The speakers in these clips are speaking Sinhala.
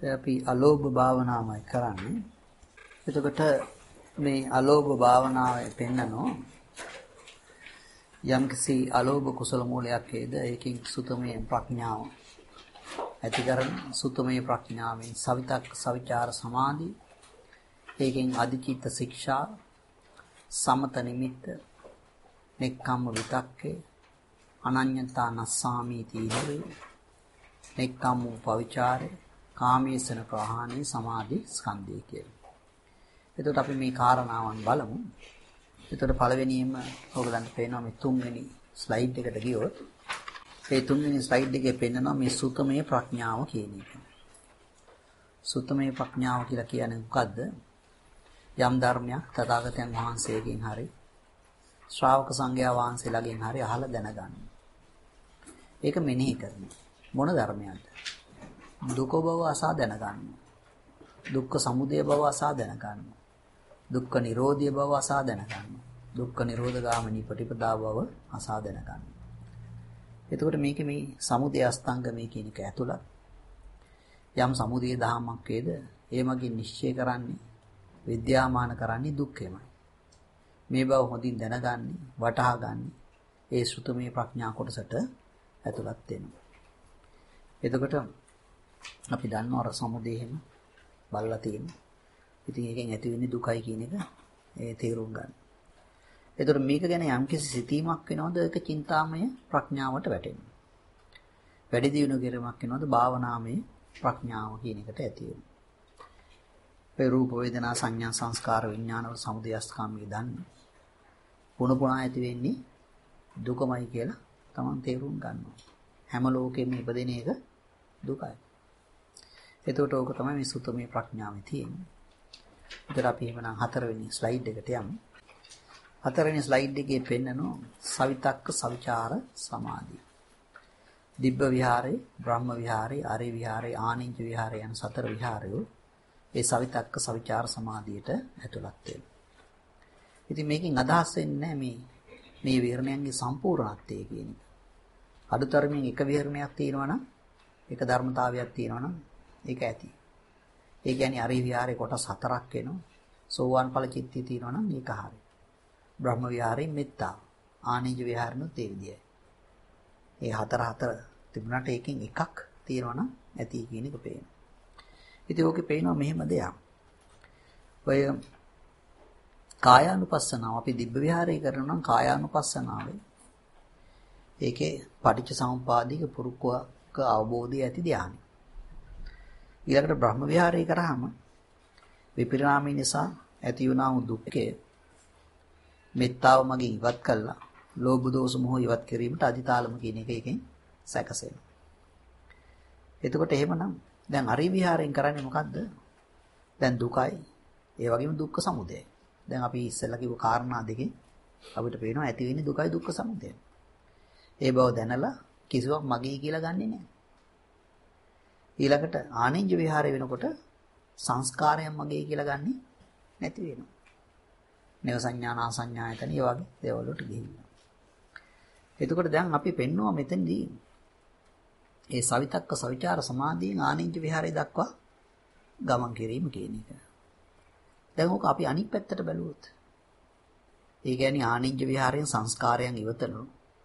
අපි අලෝභ භාවනාවයි කරන්නේ. එතකොට මේ අලෝභ භාවනාවේ පෙන්නනෝ යම්කිසි අලෝභ කුසල මූලයක් හේද ඒකෙන් සුතමේ ප්‍රඥාව ඇති කරන සුතමේ ප්‍රඥාවෙන් සවිතක් සවිචාර සමාධි ඒකෙන් අධිචිත්ත ශික්ෂා සමත නිමිත්ත නෙක්ඛම්ම විතක්කේ අනඤ්ඤතා නස්සාමීති ඉදිරි නෙක්ඛම්ම පවිචාරේ කාමීසන ප්‍රහාණේ සමාධි ස්කන්ධය කියලා. එතකොට අපි මේ කාරණාවන් බලමු. එතකොට පළවෙනියෙන්ම ඔයගලන්ට පේනවා මේ තුන්වෙනි ස්ලයිඩ් එකට ගියොත් මේ තුන්වෙනි ස්ලයිඩ් එකේ පෙන්නනවා මේ සුතමේ ප්‍රඥාව කියන එක. සුතමේ ප්‍රඥාව කියලා කියන්නේ මොකද්ද? යම් ධර්මයක් තථාගතයන් වහන්සේගෙන් හරි ශ්‍රාවක සංඝයා වහන්සේලාගෙන් හරි අහලා දැනගන්න. ඒක මෙනෙහි කරන මොන ධර්මයක්ද? දුක බව අසා දැනගන්න. දුක්ඛ සමුදය බව අසා දැනගන්න. දුක්ඛ නිරෝධය බව අසා දැනගන්න. දුක්ඛ නිරෝධගාමිනී ප්‍රතිපදා බව අසා දැනගන්න. එතකොට මේකේ මේ සමුදය අස්තංගමේ කියන එක ඇතුළත් යම් සමුදය දහමක් වේද ඒ මගින් නිශ්චය කරන්නේ විද්‍යාමාන කරන්නේ දුක්ඛයමයි. මේ බව හොඳින් දැනගන්නේ වටහා ගන්න ඒ සුතමේ ප්‍රඥා කොටසට ඇතුළත් වෙනවා. එතකොට අපි දන්නවා අර සමුදේම බලලා තියෙනවා. ඉතින් ඒකෙන් ඇති වෙන්නේ දුකයි කියන එක ඒ තේරුම් ගන්න. එතකොට මේක ගැන යම්කිසි සිතීමක් වෙනවද ඒක චින්තාමය ප්‍රඥාවට වැටෙනවා. වැඩි දියුණු කිරීමක් වෙනවද භාවනාමය ප්‍රඥාව කියන එකට ඇති වෙනවා. ඒ රූප වේදනා සංඥා සංස්කාර විඥාන වල සමුදයස්කාමී දන්න. පුණපුණා ඇති වෙන්නේ දුකමයි කියලා තමන් තේරුම් ගන්නවා. හැම ලෝකෙම ඉපදෙන එක දුකයි. එතකොට ඕක තමයි මේ සුතමේ ප්‍රඥාවේ තියෙන්නේ. ඒතර අපි එහෙමනම් හතරවෙනි ස්ලයිඩ් එකට යමු. හතරවෙනි ස්ලයිඩ් එකේ පෙන්නනෝ සවිතක්ක සවිචාර සමාධිය. දිබ්බ විහාරේ, බ්‍රහ්ම විහාරේ, ආරේ විහාරේ, ආනින්ජ විහාරේ යන සතර විහාරයෝ ඒ සවිතක්ක සවිචාර සමාධියට ඇතුළත් වෙනවා. ඉතින් මේකෙන් අදහස් වෙන්නේ මේ විහරණයන්ගේ සම්පූර්ණත්වය කියන එක. අඩුතරමින් එක විහරණයක් තියෙනවා නම් එක ධර්මතාවයක් තියෙනවා නම් ඒක ඇති. ඒ කියන්නේ අරි විහාරේ කොටස් හතරක් වෙනවා. සෝවාන් ඵල චිත්තය තියෙනවා නම් ඒක හරියි. බ්‍රහ්ම විහාරේ මෙත්තා. ආනිජ විහාරනුත් ඒ විදියයි. ඒ හතර තිබුණාට ඒකෙන් එකක් තියෙනවා නම් ඇති කියන එක පේනවා. ඉතින් ඕකේ පේනවා මෙහෙම දෙයක්. ඔය කායානුපස්සනාව අපි දිබ්බ විහාරේ කරනවා නම් කායානුපස්සනාවේ ඒකේ පටිච්ච සමුපාදික පුරුක්ක අවබෝධය ඇති ධානය. ඊළඟට බ්‍රහ්ම විහාරය කරාම විපරිණාමය නිසා ඇති වුණා වූ දුක්ඛය මෙත්තාව මගින් ඉවත් කළා. ලෝභ දෝෂ මොහ ඉවත් කිරීමට අදිතාලම කියන එක එකෙන් සැකසෙනවා. එතකොට එහෙමනම් දැන් අරි විහාරයෙන් කරන්නේ මොකද්ද? දැන් දුකයි ඒ වගේම දුක්ඛ සමුදයයි. දැන් අපි ඉස්සෙල්ලා කිව්ව කාරණා දෙකෙන් අපිට පේනවා ඇති වෙන්නේ දුකයි දුක්ඛ සමුදයයි. ඒ බව දැනලා කිසිවක් මගේ කියලා ගන්නෙ නෑ. ඊළඟට ආනින්ජ විහාරය වෙනකොට සංස්කාරයන් මගේ කියලා ගන්නෙ නැති වෙනවා. නේව සංඥා නා සංඥායතන ඒ වගේ දේවල් වලට ගිහිල්ලා. එතකොට දැන් අපි පෙන්නවා මෙතනදී ඒ සවිතක්ක සවිචාර සමාධියෙන් ආනින්ජ විහාරය දක්වා ගමන් කිරීම කියන එක. දැන් ඕක අපි අනිත් පැත්තට බැලුවොත් ඒ කියන්නේ ආනින්ජ විහාරයෙන් සංස්කාරයන් ඉවතනවා.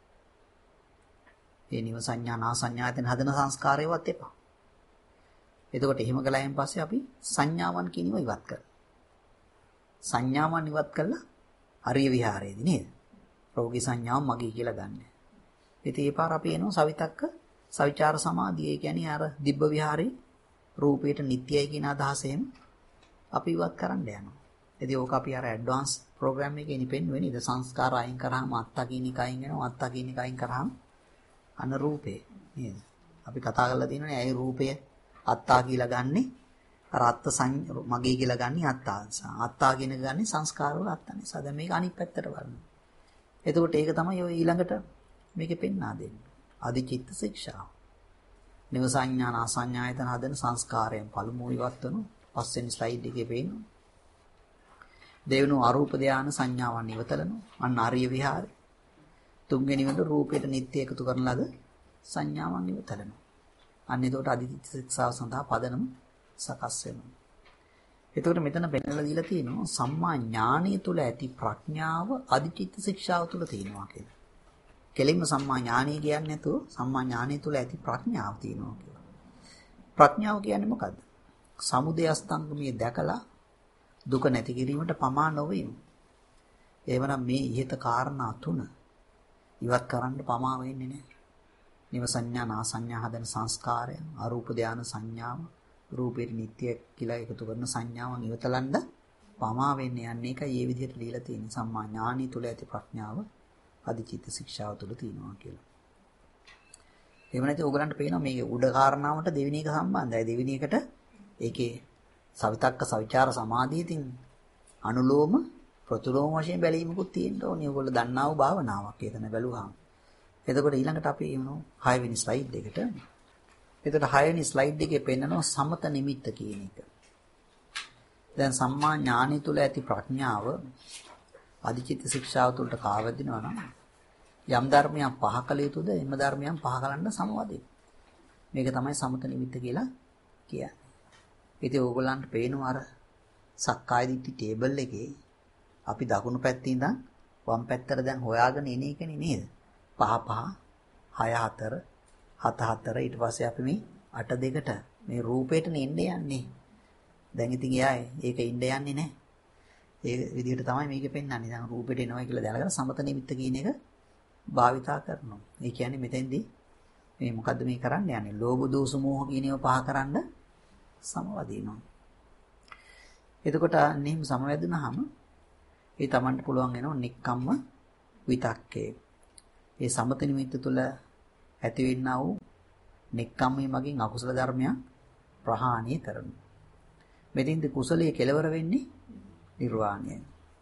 ඒ නිව සංඥා නා සංඥායතන හදන සංස්කාරයවත් එපා. එතකොට එහෙම කළායින් පස්සේ අපි සංඥාවන් කියනව ඉවත් කරනවා. සංඥාවන් ඉවත් කළා හරිය විහාරයේදී නේද? රෝගී සංඥාව මගේ කියලා ගන්න. ඉතින් ඒ පාර අපි එනවා සවිතක්ක සවිචාර සමාධිය. ඒ කියන්නේ අර දිබ්බ විහාරේ රූපයට නිට්ටයයි කියන අදහසෙන් අපි ඉවත් කරන්න යනවා. ඉතින් ඕක අපි අර ඇඩ්වාන්ස් ප්‍රෝග්‍රෑම් එකේ ඉපෙන්නේ නේද? සංස්කාර අයින් කරාම අත්තා කියන එක අයින් වෙනවා. අත්තා කියන එක අයින් කරාම අන රූපේ නේද? අපි කතා කරලා තියෙනනේ ඇයි රූපය අත්තා කියලා ගන්නෙ? අර අත්ත මගේ කියලා ගන්නෙ අත්තා. අත්තා කියන එක ගන්නෙ සංස්කාර වල අත්තා නිසා. දැන් මේක අනිත් පැත්තට බලන්න. එතකොට ඒක තමයි ඔය ඊළඟට මේකේ පෙන්වා දෙන්නේ. අධිචිත්ත ශික්ෂාව. නිව සංඥාන අසංඥායතන හදන සංස්කාරයෙන් පළමුව ඉවත් වෙනු පස්වෙනි ස්ලයිඩ් එකේ පේනවා. දෙවෙනි අරූප ධානය සංඥාවන් ඉවතලනවා. අන්න ආර්ය විහාරය. තුන්වෙනි වෙනි රූපයට නිත්‍ය එකතු කරන ලද සංඥාවන් ඉවතලනවා. අන්න එතකොට අධිචිත්ත ශික්ෂාව සඳහා පදනම සකස් වෙනවා. එතකොට මෙතන පෙන්නලා දීලා තියෙනවා සම්මා ඥානීය තුල ඇති ප්‍රඥාව අධිචිත්ත ශික්ෂාව තුල තියෙනවා කියලා. කෙලින්ම සම්මා ඥානීය කියන්නේ නැතුව සම්මා ඥානීය තුල ඇති ප්‍රඥාව තියෙනවා කියලා. ප්‍රඥාව කියන්නේ මොකද්ද? සමුදය අස්තංගමයේ දැකලා දුක නැති කිරීමට පමා නොවීම. එහෙමනම් මේ ඉහත කාරණා තුන ඉවත් කරන්න පමා වෙන්නේ නැහැ. නිව සංඥා නා සංඥා හදන සංස්කාරය අරූප ධාන සංඥාව රූපේ නිට්ටය කියලා එකතු කරන සංඥාවන් ඉවතලන්න පමා වෙන්නේ යන්නේ ඒකයි මේ විදිහට දීලා තියෙන්නේ සම්මා ඥානී තුල ඇති ප්‍රඥාව අධිචිත්ත ශික්ෂාව තුල තියෙනවා කියලා. එහෙම නැත්නම් ඕගලන්ට පේනවා මේ උඩ කාරණාවට දෙවෙනි එක සම්බන්ධයි. දෙවෙනි එකට ඒකේ සවිතක්ක සවිචාර සමාධියකින් අනුලෝම ප්‍රතිලෝම වශයෙන් බැලීමකුත් තියෙන්න ඕනේ. ඕගොල්ලෝ දන්නා වූ භාවනාවක් එතන බැලුවාම. එතකොට ඊළඟට අපි එමුණු 6 වෙනි ස්ලයිඩ් එකට. එතකොට 6 වෙනි ස්ලයිඩ් එකේ පෙන්නනවා සමත නිමිත්ත කියන එක. දැන් සම්මා ඥානි තුල ඇති ප්‍රඥාව අධිචිත්ත ශික්ෂාව තුලට කාවදිනවා නම් යම් ධර්මයන් පහ කළ යුතුද එම ධර්මයන් පහ කරන්න සමවදින. මේක තමයි සමත නිමිත්ත කියලා කියන්නේ. ඉතින් ඕගොල්ලන්ට පේනවා අර සක්කාය දිට්ඨි ටේබල් එකේ අපි දකුණු පැත්තේ ඉඳන් වම් පැත්තට දැන් හොයාගෙන ඉන එකනේ නේද? 5 5 6 4 7 4 ඊට පස්සේ අපි මේ 8 2ට මේ රූපේටනේ එන්නේ යන්නේ. දැන් ඉතින් එයා ඒක ඉන්න යන්නේ නැහැ. ඒ විදිහට තමයි මේක පෙන්වන්නේ. දැන් රූපෙට එනවා කියලා දැනගෙන සමත නිමිත්ත කියන එක භාවිතා කරනවා. ඒ කියන්නේ මෙතෙන්දී මේ මොකද්ද මේ කරන්න යන්නේ? ලෝභ දෝෂ මෝහ කියන ඒවා පහ කරන්න සමවදිනවා. එතකොට නිහිම සමවැදුනහම ඒ Tamanට පුළුවන් වෙනවා නික්කම්ම විතක්කේ. ඒ සමත නිමිත්ත තුළ ඇතිවෙනා වූ නික්කම්මේ මගින් අකුසල ධර්මයන් ප්‍රහාණය කරනවා. මෙතෙන්දී කුසලයේ කෙලවර වෙන්නේ නිර්වාණයයි.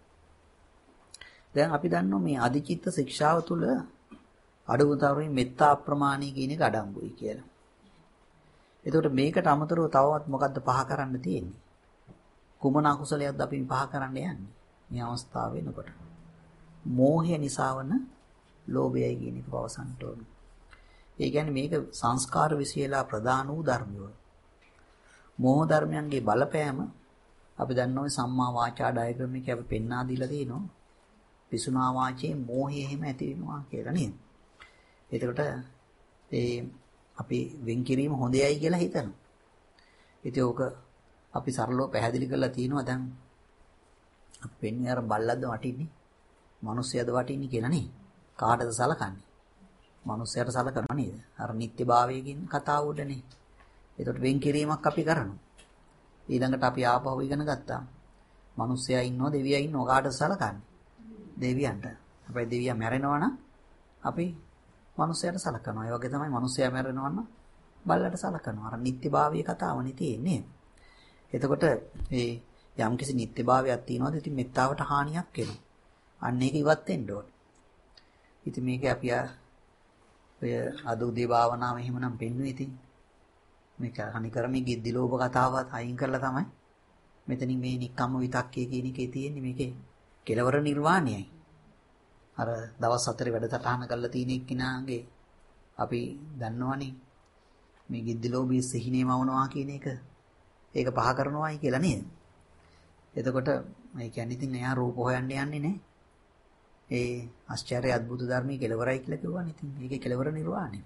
දැන් අපි දන්නවා මේ අධිචිත්ත ශික්ෂාව තුළ අඩුතරමින් මෙත්තා අප්‍රමාණී කියන එක අඩංගුයි කියලා. එතකොට මේකට අමතරව තවවත් මොකද්ද පහ කරන්න තියෙන්නේ? කුමන අකුසලයක්ද අපි පහ කරන්න යන්නේ? මේ අවස්ථාව වෙනකොට. මෝහය නිසාවන ලෝභයයි කියන එක පවසන්ට ඕන. ඒ කියන්නේ මේක සංස්කාර විශේෂලා ප්‍රදාන වූ ධර්මය. මෝහ ධර්මයන්ගේ බලපෑම අපි දන්නවා සම්මා වාචා ඩයග්‍රෑම් එකේ අපි පෙන්වා දීලා තියෙනවා. පිසුනා වාචයේ මෝහය එහෙම ඇති වෙනවා කියලා නේද? එතකොට ඒ අපි වෙන් කිරීම හොඳයයි කියලා හිතනවා. ඉතින් ඕක අපි සරලව පැහැදිලි කරලා තියෙනවා දැන් අපි වෙන්නේ අර බල්ලද්ද වටින්නේ මිනිස්සයද වටින්නේ කියලා නේ. කාටද සලකන්නේ? මිනිස්සයාට සලකනවා නේද? අර නිත්‍යභාවයෙන් කතාව උඩනේ. ඒකට වෙන් කිරීමක් අපි කරනවා. ඊළඟට අපි ආපහු ඉගෙන ගත්තා. මිනිස්සයා ඉන්නෝ දෙවියා ඉන්නෝ කාටද සලකන්නේ? දෙවියන්ට. අපේ දෙවියා මැරෙනවා නම් අපි මිනිස්සයාට සලකනවා. ඒ වගේ තමයි මිනිස්සයා මැරෙනවා නම් බල්ලට සලකනවා. අර නිත්‍යභාවයේ කතාවනේ තියෙන්නේ. එතකොට ඒ යම්කිසි නිත්‍යභාවයක් තියෙනවාද ඉතින් මෙත්තාවට හානියක් වෙනවා. අන්න ඒක ඉවත් වෙන්න ඕනේ. ඉතින් මේක අපි ඔය අදුදේ භාවනාව එහෙමනම් පෙන්වුවේ ඉතින් මේක අනිකරමේ ගිද්දි ලෝභ කතාවත් අයින් කරලා තමයි මෙතනින් මේ නික්කම්ම විතක්කේ කියන එකේ තියෙන්නේ මේකේ කෙලවර නිර්වාණයයි. අර දවස් 4 වැඩසටහන කරලා තියෙන එක්කිනාගේ අපි දන්නවනේ මේ ගිද්දි ලෝභී සිහිනේ මවනවා කියන එක. ඒක පහ කරනවායි කියලා නේද? එතකොට මේ කියන්නේ ඉතින් එයා රූප හොයන්න යන්නේ නැහැ. ඒ ආශ්චර්ය අద్భుත ධර්මයේ කෙලවරයි කියලා කිව්වනේ. ඉතින් මේකේ කෙලවර නිර්වාණය.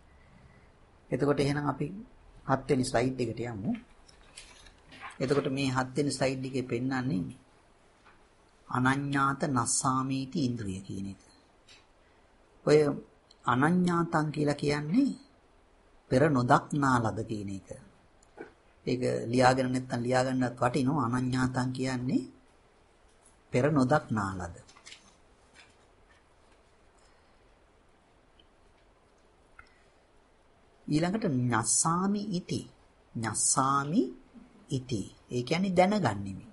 එතකොට එහෙනම් අපි 7 වෙනි ස්ලයිඩ් එකට යමු. එතකොට මේ 7 වෙනි ස්ලයිඩ් එකේ පෙන්නන්නේ අනඤ්ඤාත නස්සාමීති ඉන්ද්‍රිය කියන එක. ඔය අනඤ්ඤාතං කියලා කියන්නේ පෙර නොදක්නා ලද කියන එක. ඒක ලියාගෙන නැත්නම් ලියාගන්නත් වටිනවා. අනඤ්ඤාතං කියන්නේ පෙර නොදක්නා ලද. ඊළඟට ඤස්සාමි ඉති. ඤස්සාමි ඉති. ඒ කියන්නේ දැනගන්නෙමි.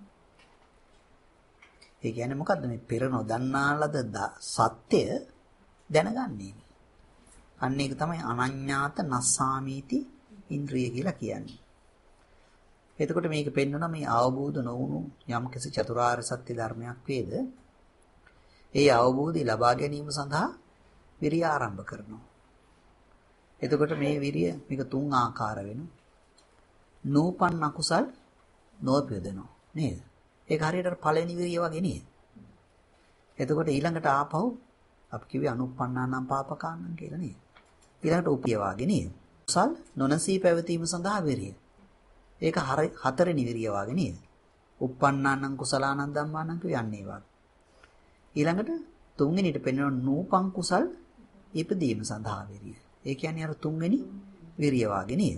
ඒ කියන්නේ මොකද්ද මේ පෙර නොදන්නා ලද සත්‍ය දැනගන්නේ. අන්න ඒක තමයි අනඤ්ඤාත නස්සාමීති ඉන්ද්‍රිය කියලා කියන්නේ. එතකොට මේක පෙන්වන මේ අවබෝධ නොවුණු යම්කිසි චතුරාර්ය සත්‍ය ධර්මයක් වේද ඒ අවබෝධය ලබා ගැනීම සඳහා විරිය ආරම්භ කරනවා. එතකොට මේ විරිය මේක තුන් ආකාර වෙනවා. නූපන් අකුසල් නොපෙදෙනවා නේද? ඒක හරියට පළවෙනි විරිය වගේ නේද? එතකොට ඊළඟට ආපහු අපි කිව්වේ අනුප්පන්නානම් පාපකානම් කියලා නේද? ඊළඟට උපිය වාගේ නේද? කුසල් නොනසී පැවතීම සඳහා විරිය. ඒක හතරවෙනි විරිය වාගේ නේද? උප්පන්නානම් කුසලානම් ධම්මානම් කියන්නේ වාගේ. ඊළඟට තුන්වෙනිට පෙන්වන නූපන් කුසල් ඉපදීම සඳහා විරිය. ඒ කියන්නේ අර තුන්වෙනි විරිය වාගේ නේද?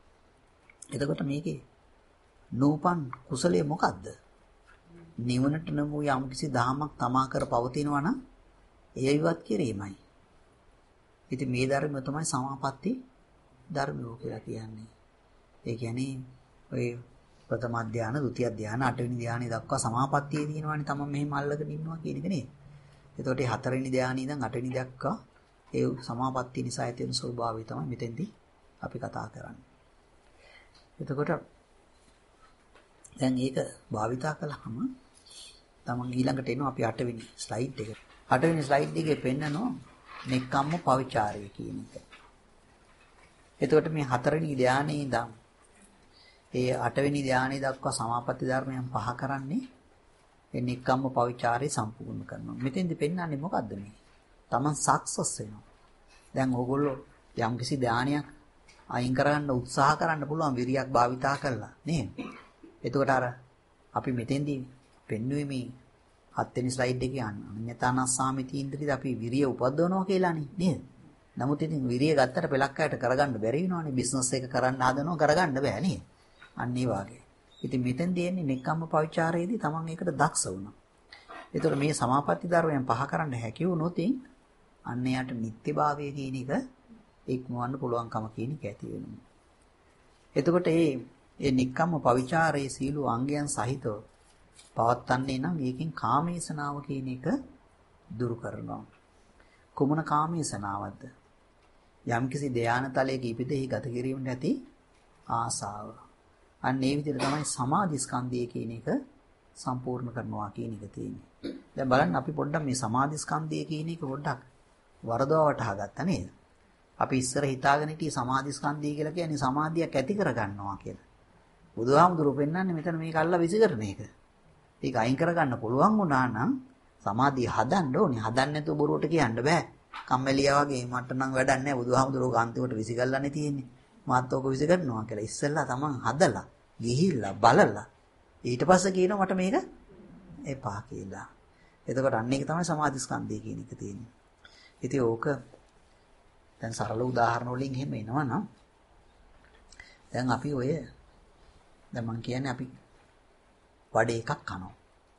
එතකොට මේකේ නූපන් කුසලයේ මොකද්ද? නිවනට නමු යම්කිසි දහමක් තමා කර පවතිනවා නම් ඒ ඉවත් කිරීමයි. ඉතින් මේ ධර්මය තමයි සමාපatti ධර්මය කියලා කියන්නේ. ඒ කියන්නේ ඔය ප්‍රථම ධානය, ဒုတိ ය ධානය, 8 වෙනි ධානය දක්වා සමාපත්තියේ තියෙනවානේ තමයි මෙහෙම අල්ලගෙන ඉන්නවා කියන එක නේද? එතකොට මේ 4 වෙනි ධානය ඉඳන් 8 වෙනි දක්වා ඒ සමාපත්තිය නිසා ඇති වෙන ස්වභාවය තමයි මෙතෙන්දී අපි කතා කරන්නේ. එතකොට දැන් ඒක භාවිතා කළාම තමන් ඊළඟට එනවා අපි 8 වෙනි ස්ලයිඩ් එක. 8 වෙනි ස්ලයිඩ් එකේ පෙන්නනවා නෙක්ඛම්ම පවිචාරය කියන එක. එතකොට මේ 4 වෙනි ධානයේ ඉඳන් ඒ 8 වෙනි ධානය දක්වා සමාපatti ධර්මයන් පහ කරන්නේ ඒ නෙක්ඛම්ම පවිචාරය සම්පූර්ණ කරනවා. මෙතෙන්දි පෙන්නන්නේ මොකද්ද මේ? තමන් සක්සස් වෙනවා. දැන් ඕගොල්ලෝ යම්කිසි ධානයක් අයින් කරගන්න උත්සාහ කරන්න පුළුවන් විරියක් භාවිතා කළා නේද? එතකොට අර අපි මෙතෙන්දී පෙන්වුවේ මේ 7 වෙනි ස්ලයිඩ් එකේ අඤ්ඤතානස්සාමිති ඉන්ද්‍රියද අපි විරිය උපද්දවනවා කියලානේ නේද? නමුත් ඉතින් විරිය ගත්තට පෙලක් අයට කරගන්න බැරි වෙනවනේ. බිස්නස් එක කරන්න හදනවා කරගන්න බෑ නේද? අන්න ඒ වාගේ. ඉතින් මෙතෙන්දී එන්නේ නෙක්ඛම්ම පවිචාරයේදී තමන් ඒකට දක්ෂ වුණා. ඒතකොට මේ සමාපatti ධර්මයන් පහ කරන්න හැකි වුණොත් අන්න යට නිත්‍යභාවය කියන එක ඉක්මවන්න පුළුවන්කම කියන එක ඇති වෙනවා. එතකොට මේ නෙක්ඛම්ම පවිචාරයේ සීල අංගයන් සහිතව පවත්න්නේ නම් ඒකෙන් කාමේසනාව කියන එක දුරු කරනවා. කුමන කාමේසනාවක්ද? යම්කිසි ධානතලයක ඉපදෙහි ගත කිරීමට ඇති ආසාව. අන්න ඒ විදිහට තමයි සමාධි ස්කන්ධය කියන එක සම්පූර්ණ කරනවා කියන එක තියෙන්නේ. දැන් බලන්න අපි පොඩ්ඩක් මේ සමාධි ස්කන්ධය කියන එක පොඩ්ඩක් වරදවා වටහා ගත්තා නේද? අපි ඉස්සර හිතාගෙන හිටියේ සමාධි ස්කන්ධය කියලා කියන්නේ සමාධියක් ඇති කරගන්නවා කියලා. බුදුහාමුදුරුවෝ පෙන්නන්නේ මෙතන මේක අල්ලා විසි කරන එක. ඒක අයින් කරගන්න පුළුවන් වුණා නම් සමාධිය හදන්න ඕනේ. හදන්න නැතුව බොරුවට කියන්න බෑ. කම්මැලියා වගේ මට නම් වැඩක් නැහැ. බුදුහාමුදුරුවෝ කාන්තිවට විසි කරලානේ තියෙන්නේ. මාත් ඕක විසි කරනවා කියලා. ඉස්සෙල්ලා තමන් හදලා, ගිහිල්ලා, බලලා ඊට පස්සේ කියනවා මට මේක එපා කියලා. එතකොට අන්න ඒක තමයි සමාධි ස්කන්ධය කියන එක තියෙන්නේ. ඉතින් ඕක දැන් සරල උදාහරණ වලින් එහෙම එනවා නම් දැන් අපි ඔය දැන් මම කියන්නේ අපි වඩේ එකක් කනවා.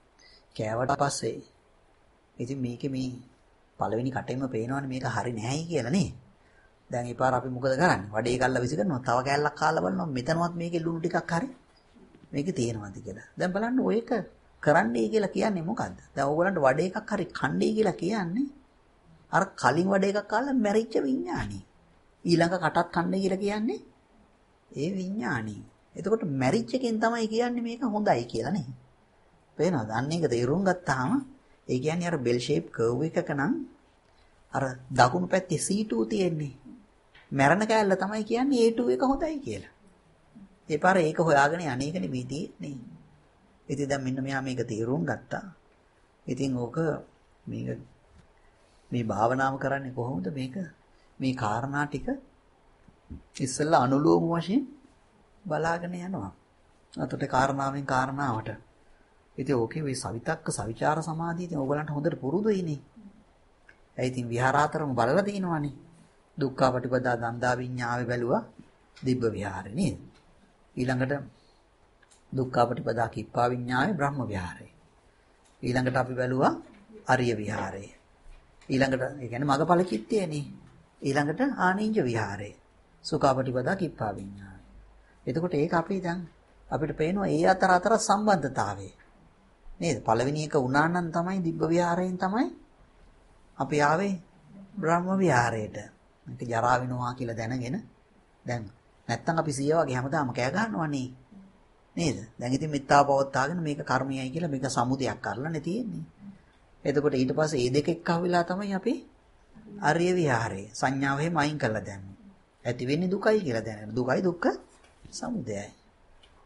කෑවට පස්සේ ඉතින් මේකේ මේ පළවෙනි කටෙම පේනවනේ මේක හරි නැහැයි කියලා නේ. දැන් ඒ පාර අපි මොකද කරන්නේ? වඩේ කල්ලා විසි කරනවා. තව කෑල්ලක් කාලා බලනවා මෙතනවත් මේකේ ලුණු ටිකක් හරි මේකේ තියෙනවද කියලා. දැන් බලන්න ඔය එක කරන්නයි කියලා කියන්නේ මොකද්ද? දැන් ඕගොල්ලන්ට වඩේ එකක් හරි කණ්ඩේ කියලා කියන්නේ අර කලින් වඩේ එකක් කාලා මැරිච්ච විඥානේ. ඊළඟ කටක් කණ්ඩේ කියලා කියන්නේ ඒ විඥානේ. එතකොට මැරිච් එකෙන් තමයි කියන්නේ මේක හොඳයි කියලා නේ. පේනවද? අන්න ඒක තේරුම් ගත්තාම ඒ කියන්නේ අර බෙල් ෂේප් කර්ව් එකක නම් අර දකුණු පැත්තේ C2 තියෙන්නේ. මැරෙන කෑල්ල තමයි කියන්නේ A2 එක හොඳයි කියලා. ඒ පාර ඒක හොයාගෙන අනේක නෙමෙයි තියෙන්නේ. ඉතින් දැන් මෙන්න මෙයා මේක තේරුම් ගත්තා. ඉතින් ඕක මේක මේ භාවනාව කරන්නේ කොහොමද මේක? මේ කාරණා ටික ඉස්සෙල්ලා අනුලෝම වශයෙන් බලාගෙන යනවා. අතට කාරණාවෙන් කාරණාවට. ඉතින් ඕකේ මේ සවිතක්ක සවිචාර සමාධිය ඉතින් ඕගලන්ට හොඳට පුරුදුයිනේ. ඒ ඉතින් විහාරාතරම බලලා තිනවනේ. දුක්ඛපටිපදා දන්දා විඤ්ඤාවේ බැලුවා දිබ්බ විහාරේ නේද? ඊළඟට දුක්ඛපටිපදා කිප්පා විඤ්ඤාවේ බ්‍රහ්ම විහාරේ. ඊළඟට අපි බැලුවා අරිය විහාරේ. ඊළඟට ඒ කියන්නේ මගපල චිත්තයනේ. ඊළඟට ආනීජ විහාරේ. සුඛපටිපදා කිප්පා විඤ්ඤාවේ. එතකොට ඒක අපි දැන් අපිට පේනවා ඒ අතර සම්බන්ධතාවය. නේද? පළවෙනි එක උනා නම් තමයි දිබ්බ විහාරයෙන් තමයි අපි ආවේ බ්‍රහ්ම විහාරයට. මේක ජරා වෙනවා කියලා දැනගෙන දැන් නැත්තම් අපි සිය වගේ හැමදාම කෑ ගන්නවනේ. නේද? දැන් ඉතින් මෙත්තා පවත්තාගෙන මේක කර්මයයි කියලා මේක සමුදයක් කරලානේ තියෙන්නේ. එතකොට ඊට පස්සේ මේ දෙක එක්ක වෙලා තමයි අපි අරිය විහාරය සංඥාව එහෙම අයින් කරලා දැම්මේ. ඇති වෙන්නේ දුකයි කියලා දැනගෙන. දුකයි දුක්ඛ සමුදයයි.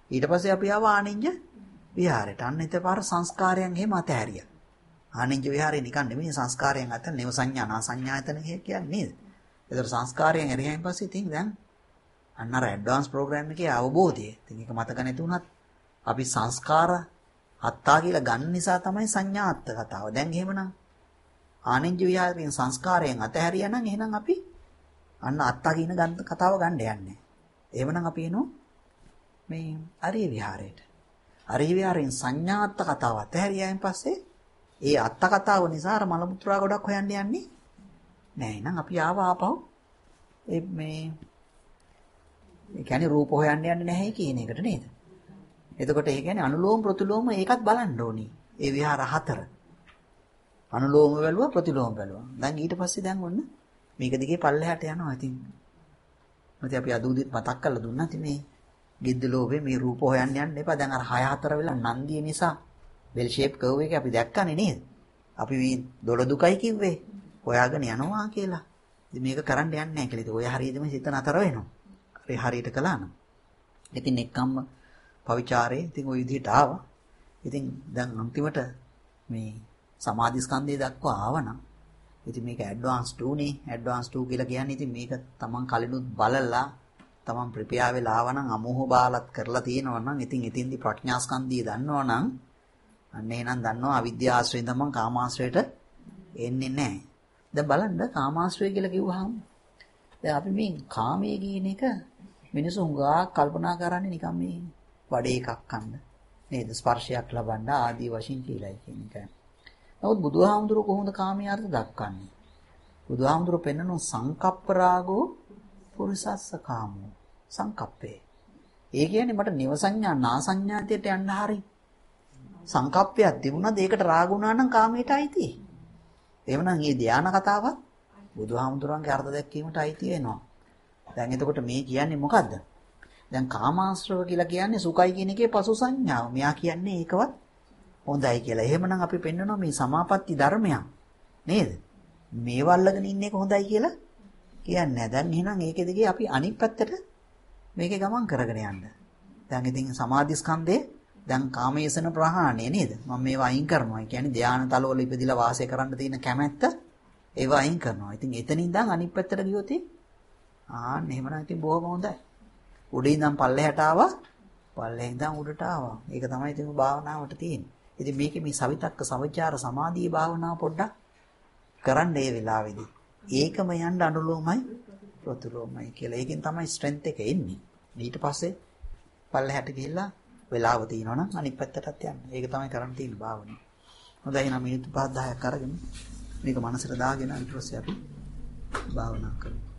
ඊට පස්සේ අපි ආව ආනින්ජ විහාරයට. අන්න ඊටපාර සංස්කාරයන් එහෙම අතහැරියා. ආනින්ජ විහාරේ නිකන් නෙමෙයි සංස්කාරයන් අතර නේව සංඥා නා සංඥායතන කියන්නේ නේද? ඒතර සංස්කාරයන් එරියන් පස්සේ ඉතින් දැන් අන්න අර ඇඩ්වාන්ස් ප්‍රෝග්‍රෑම් එකේ අවබෝධය. ඉතින් ඒක මතක නැති වුණත් අපි සංස්කාර අත්තා කියලා ගන්න නිසා තමයි සංඥාත්ත කතාව. දැන් එහෙමනම් ආනින්ජ විහාරයෙන් සංස්කාරයෙන් අතහැරියා නම් එහෙනම් අපි අන්න අත්තා කියන කතාව ගන්න යන්නේ. එහෙමනම් අපි එනවා මේ අරිය විහාරයට. අරිය විහාරයෙන් සංඥාත්ත කතාව අතහැරියායින් පස්සේ ඒ අත්ත කතාව නිසා අර මල මුත්‍රා ගොඩක් හොයන්න යන්නේ නෑ. එහෙනම් අපි ආපහු මේ කියන්නේ රූප හොයන්න යන්නේ නැහැ කියන එකට නේද? එතකොට ඒ කියන්නේ අනුලෝම ප්‍රතිලෝම ඒකත් බලන්න ඕනි. ඒ විහාර හතර. අනුලෝම බැලුවා ප්‍රතිලෝම බැලුවා. දැන් ඊට පස්සේ දැන් ඔන්න මේක දිගේ පල්ලෙහාට යනවා. ඉතින් අපි අද උදේත් මතක් කරලා දුන්නා. ඉතින් මේ ගිද්ද ලෝභේ මේ රූප හොයන්න යන්න එපා. දැන් අර 6 4 වෙලා නන්දිය නිසා බෙල් ෂේප් කර්ව් එක අපි දැක්කනේ නේද? අපි දොළ දුකයි කිව්වේ. හොයාගෙන යනවා කියලා. ඉතින් මේක කරන්න යන්නේ නැහැ කියලා. ඉතින් ඔය හරියටම හිත නතර වෙනවා. හරියට කළා නම්. ඉතින් එක්කම්ම පවිචාරේ ඉතින් ওই විදිහට ආවා. ඉතින් දැන් අන්තිමට මේ සමාධි ස්කන්ධය දක්වා ආවනම් ඉතින් මේක ඇඩ්වාන්ස් 2 නේ. ඇඩ්වාන්ස් 2 කියලා කියන්නේ ඉතින් මේක තමන් කලිනුත් බලලා තමන් ප්‍රිපෙයාර් වෙලා ආවනම් අමෝහ බාලත් කරලා තියෙනවා නම් ඉතින් එතින්දි ප්‍රඥා ස්කන්ධය දන්නවනම් අන්න එහෙනම් දන්නවා අවිද්‍යාව ආශ්‍රයෙන් තමන් කාමාශ්‍රයට එන්නේ නැහැ. දැන් බලන්න කාමාශ්‍රය කියලා කිව්වහම දැන් අපි මේ කාමයේ කියන එක මිනිස්සු හුඟා කල්පනා කරන්නේ නිකන් මේ වඩේ එකක් කන්න නේද? ස්පර්ශයක් ලබන්න ආදී වශයෙන් කියලායි කියන එක. නමුත් බුදුහාමුදුරුවෝ කොහොමද කාමයේ අර්ථ දක්වන්නේ? බුදුහාමුදුරුවෝ පෙන්නන සංකප්ප රාගෝ පුරිසස්ස කාමෝ සංකප්පේ. ඒ කියන්නේ මට නිව සංඥා නා සංඥාතියට යන්න හරි සංකප්පයක් තිබුණාද ඒකට රාග වුණා නම් කාමයට අයිති. එහෙමනම් මේ ධානා කතාවත් බුදුහාමුදුරන්ගේ අර්ථ දැක්වීමට අයිති වෙනවා. දැන් එතකොට මේ කියන්නේ මොකද්ද? දැන් කාමාශ්‍රව කියලා කියන්නේ සුඛයි කියන එකේ පසු සංඥාව. මෙයා කියන්නේ ඒකවත් හොඳයි කියලා. එහෙමනම් අපි පෙන්නනවා මේ සමාපatti ධර්මයන් නේද? මේව අල්ලගෙන ඉන්න එක හොඳයි කියලා කියන්නේ. දැන් එහෙනම් ඒකෙදිගේ අපි අනිත් පැත්තට මේකේ ගමන් කරගෙන යන්න. දැන් ඉතින් සමාධි ස්කන්ධේ දැන් කාමයේසන ප්‍රහාණය නේද? මම මේවා අයින් කරනවා. ඒ කියන්නේ ධානා තලවල ඉපදිලා වාසය කරන්න තියෙන කැමැත්ත ඒවා අයින් කරනවා. ඉතින් එතනින් ඉඳන් අනිත් පැත්තට ගියොත් ආන්න එහෙමනම් ඉතින් බොහොම හොඳයි. උඩින් ඉඳන් පල්ලෙහාට ආවා. පල්ලෙන් ඉඳන් උඩට ආවා. ඒක තමයි ඉතින් භාවනාවට තියෙන්නේ. ඉතින් මේකේ මේ සවිතක්ක සවිචාර සමාධියේ භාවනාව පොඩ්ඩක් කරන්න මේ වෙලාවේදී. ඒකම යන්න අනුලෝමයි ප්‍රතිලෝමයි කියලා. ඒකෙන් තමයි ස්ට්‍රෙන්ත් එක එන්නේ. ඊට පස්සේ පල්ලෙහාට ගිහිල්ලා වෙලාව තියෙනවනම් අනිත් පැත්තටත් යන්න. ඒක තමයි කරන්න තියෙන භාවනාව. හොඳයි එහෙනම් මිනිත්තු 5-10ක් අරගෙන මේක මනසට දාගෙන ඊට පස්සේ අපි භාවනා කරමු.